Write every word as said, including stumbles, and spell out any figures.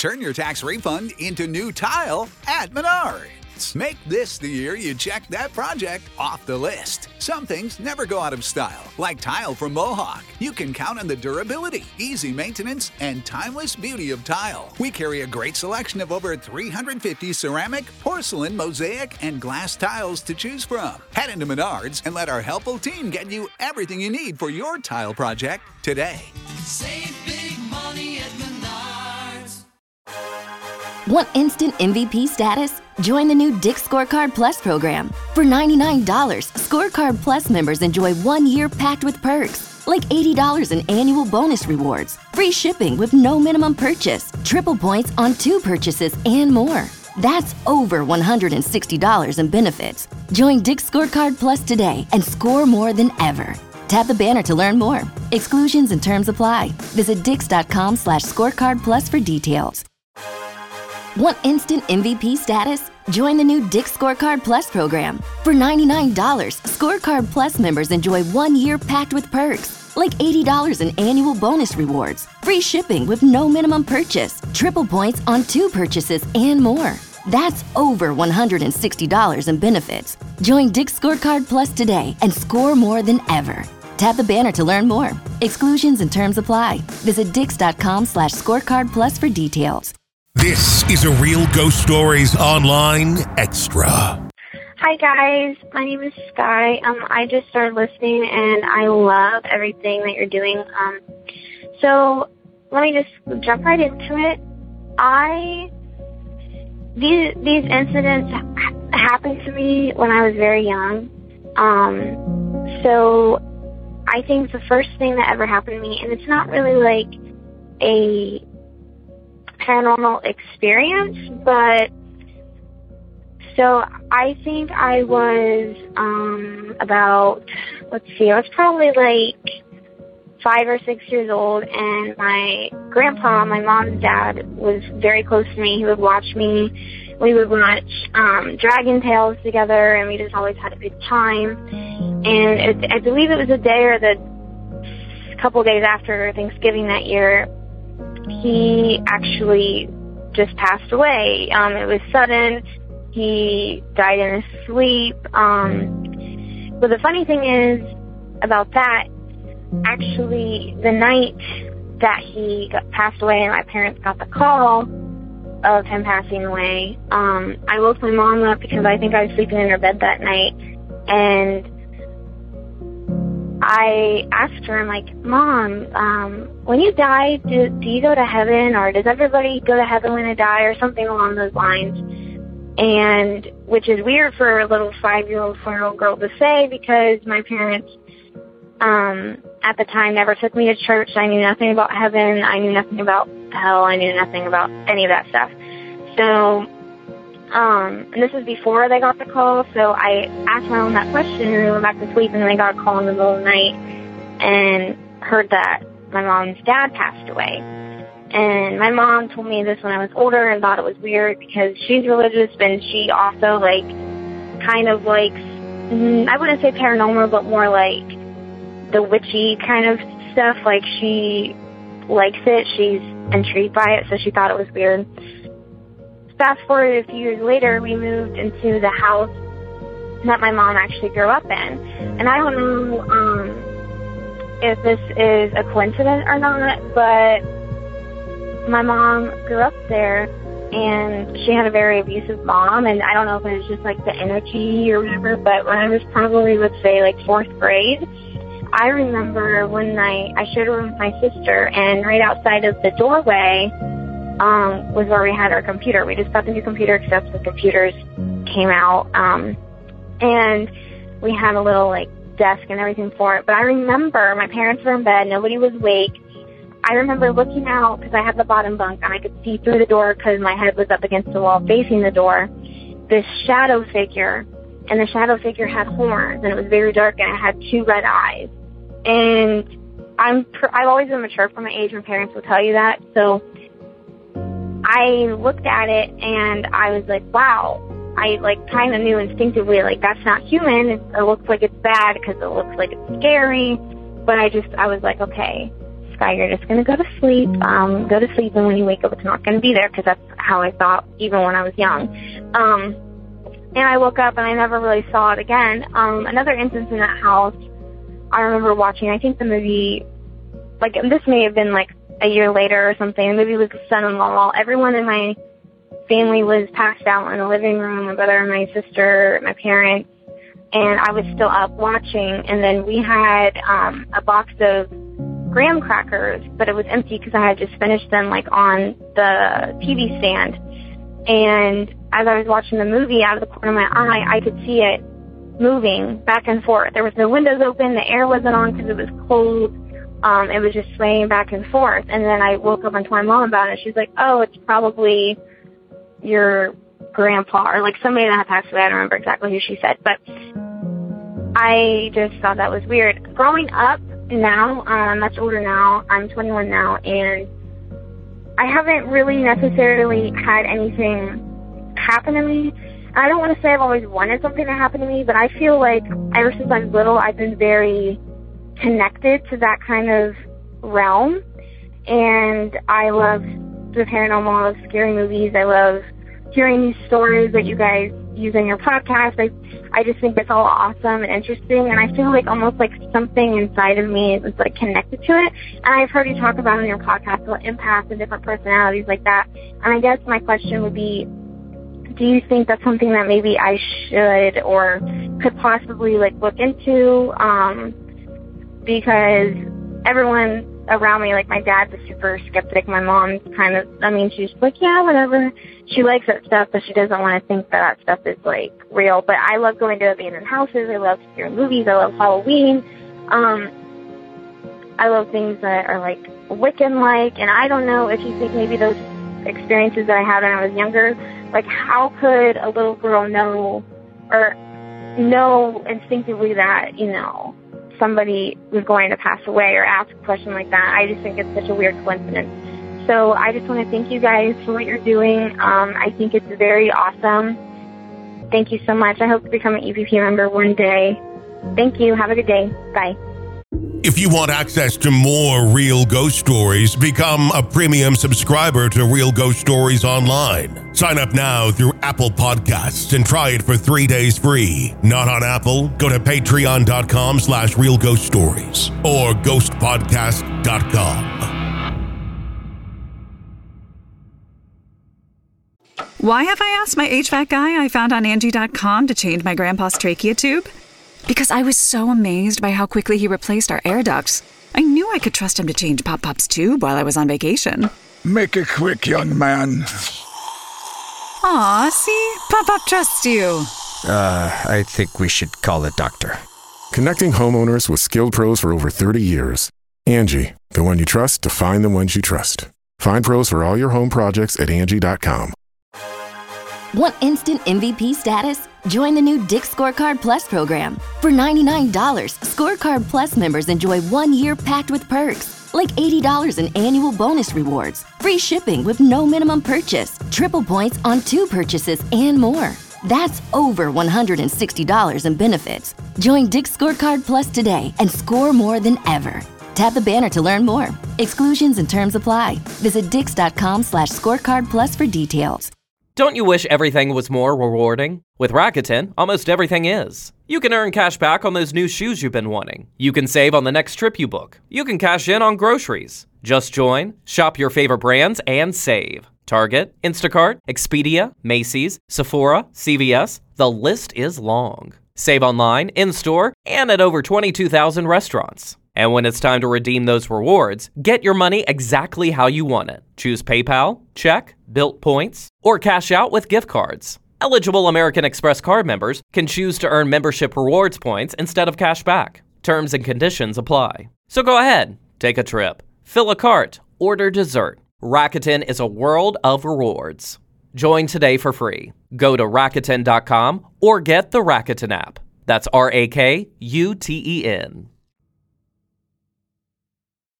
Turn your tax refund into new tile at Menards. Make this the year you check that project off the list. Some things never go out of style, like tile from Mohawk. You can count on the durability, easy maintenance, and timeless beauty of tile. We carry a great selection of over three hundred fifty ceramic, porcelain, mosaic, and glass tiles to choose from. Head into Menards and let our helpful team get you everything you need for your tile project today. Save big money at Menards. Want instant M V P status? Join the new Dick's Scorecard Plus program. For ninety-nine dollars, Scorecard Plus members enjoy one year packed with perks, like eighty dollars in annual bonus rewards, free shipping with no minimum purchase, triple points on two purchases, and more. That's over one hundred sixty dollars in benefits. Join Dick's Scorecard Plus today and score more than ever. Tap the banner to learn more. Exclusions and terms apply. Visit dix.com slash scorecard plus for details. Want instant M V P status? Join the new Dick's Scorecard Plus program. For ninety-nine dollars, Scorecard Plus members enjoy one year packed with perks, like eighty dollars in annual bonus rewards, free shipping with no minimum purchase, triple points on two purchases, and more. That's over one hundred sixty dollars in benefits. Join Dick's Scorecard Plus today and score more than ever. Tap the banner to learn more. Exclusions and terms apply. Visit dix.com slash scorecard plus for details. This is a Real Ghost Stories Online Extra. Hi guys, my name is Sky. Um, I just started listening and I love everything that you're doing. Um, so let me just jump right into it. I these these incidents ha- happened to me when I was very young. Um, so I think the first thing that ever happened to me, and it's not really like a paranormal experience, but so I think I was um, about, let's see, I was probably like five or six years old, and my grandpa, my mom's dad, was very close to me. He would watch me. We would watch um, Dragon Tales together, and we just always had a good time. And it, I believe it was a day or the couple days after Thanksgiving that year, he actually just passed away. Um, it was sudden. He died in his sleep. Um, but the funny thing is about that, actually, the night that he got passed away and my parents got the call of him passing away, um, I woke my mom up because I think I was sleeping in her bed that night, and I asked her, I'm like, Mom, um, when you die, do, do you go to heaven, or does everybody go to heaven when they die, or something along those lines? And, which is weird for a little five-year-old, four-year-old girl to say, because my parents, um, at the time never took me to church. I knew nothing about heaven. I knew nothing about hell. I knew nothing about any of that stuff. So, Um, and this was before they got the call, so I asked my mom that question, and we went back to sleep, and then I got a call in the middle of the night and heard that my mom's dad passed away. And my mom told me this when I was older and thought it was weird because she's religious, and she also, like, kind of likes, I wouldn't say paranormal, but more like the witchy kind of stuff. Like, she likes it. She's intrigued by it, so she thought it was weird. Fast forward a few years later, we moved into the house that my mom actually grew up in. And I don't know um, if this is a coincidence or not, but my mom grew up there, and she had a very abusive mom, and I don't know if it was just like the energy or whatever, but when I was probably, let's say, like fourth grade, I remember one night I shared a room with my sister, and right outside of the doorway Um, was where we had our computer. We just got the new computer, except the computers came out, um, and we had a little, like, desk and everything for it. But I remember my parents were in bed, nobody was awake. I remember looking out, because I had the bottom bunk, and I could see through the door because my head was up against the wall facing the door, this shadow figure, and the shadow figure had horns, and it was very dark, and it had two red eyes. And I'm pr- I've always been mature for my age. My parents will tell you that, so I looked at it, and I was like, wow. I, like, kind of knew instinctively, like, that's not human. It, it looks like it's bad because it looks like it's scary. But I just, I was like, okay, guy. You're just going to go to sleep. Um, go to sleep, and when you wake up, it's not going to be there, because that's how I thought even when I was young. Um, and I woke up, and I never really saw it again. Um, another instance in that house, I remember watching, I think the movie, like, this may have been, like, a year later or something. The movie was Son-in-Law. Everyone in my family was passed out in the living room, my brother and my sister, my parents, and I was still up watching. And then we had um, a box of graham crackers, but it was empty because I had just finished them, like, on the T V stand. And as I was watching the movie, out of the corner of my eye, I could see it moving back and forth. There was no windows open. The air wasn't on because it was cold. Um, it was just swaying back and forth. And then I woke up and told my mom about it. She's like, oh, it's probably your grandpa, or like somebody that had passed away. I don't remember exactly who she said, but I just thought that was weird. Growing up now, um, I'm much older now. I'm twenty-one now, and I haven't really necessarily had anything happen to me. I don't want to say I've always wanted something to happen to me, but I feel like ever since I was little, I've been very connected to that kind of realm. And I love the paranormal, I love scary movies, I love hearing these stories that you guys use in your podcast. I, I just think it's all awesome and interesting, and I feel like almost like something inside of me is like connected to it. And I've heard you talk about in your podcast about empaths and different personalities like that. And I guess my question would be, do you think that's something that maybe I should or could possibly like look into? Um, because everyone around me, like my dad's a super skeptic. My mom's kind of, I mean, she's like, yeah, whatever. She likes that stuff, but she doesn't want to think that that stuff is like real. But I love going to abandoned houses. I love scary movies. I love Halloween. Um, I love things that are like Wiccan-like. And I don't know if you think maybe those experiences that I had when I was younger, like how could a little girl know or know instinctively that, you know, somebody was going to pass away, or ask a question like that? I just think it's such a weird coincidence. So I just want to thank you guys for what you're doing. Um, I think it's very awesome. Thank you so much. I hope to become an E V P member one day. Thank you. Have a good day. Bye. If you want access to more Real Ghost Stories, become a premium subscriber to Real Ghost Stories Online. Sign up now through Apple Podcasts and try it for three days free. Not on Apple? Go to patreon.com slash Real Ghost Stories or ghost podcast dot com. Why have I asked my H V A C guy I found on Angie dot com to change my grandpa's trachea tube? Because I was so amazed by how quickly he replaced our air ducts. I knew I could trust him to change Pop Pop's tube while I was on vacation. Make it quick, young man. Aw, see? Pop Pop trusts you. Uh, I think we should call a doctor. Connecting homeowners with skilled pros for over thirty years. Angie, the one you trust to find the ones you trust. Find pros for all your home projects at Angie dot com. Want instant M V P status? Join the new Dick's Scorecard Plus program. For ninety-nine dollars, Scorecard Plus members enjoy one year packed with perks, like eighty dollars in annual bonus rewards, free shipping with no minimum purchase, triple points on two purchases, and more. That's over one hundred sixty dollars in benefits. Join Dick's Scorecard Plus today and score more than ever. Tap the banner to learn more. Exclusions and terms apply. Visit dix.com slash scorecard plus for details. Don't you wish everything was more rewarding? With Rakuten, almost everything is. You can earn cash back on those new shoes you've been wanting. You can save on the next trip you book. You can cash in on groceries. Just join, shop your favorite brands, and save. Target, Instacart, Expedia, Macy's, Sephora, C V S, the list is long. Save online, in-store, and at over twenty-two thousand restaurants. And when it's time to redeem those rewards, get your money exactly how you want it. Choose PayPal, check, Bilt points, or cash out with gift cards. Eligible American Express card members can choose to earn membership rewards points instead of cash back. Terms and conditions apply. So go ahead, take a trip, fill a cart, order dessert. Rakuten is a world of rewards. Join today for free. Go to Rakuten dot com or get the Rakuten app. That's R A K U T E N.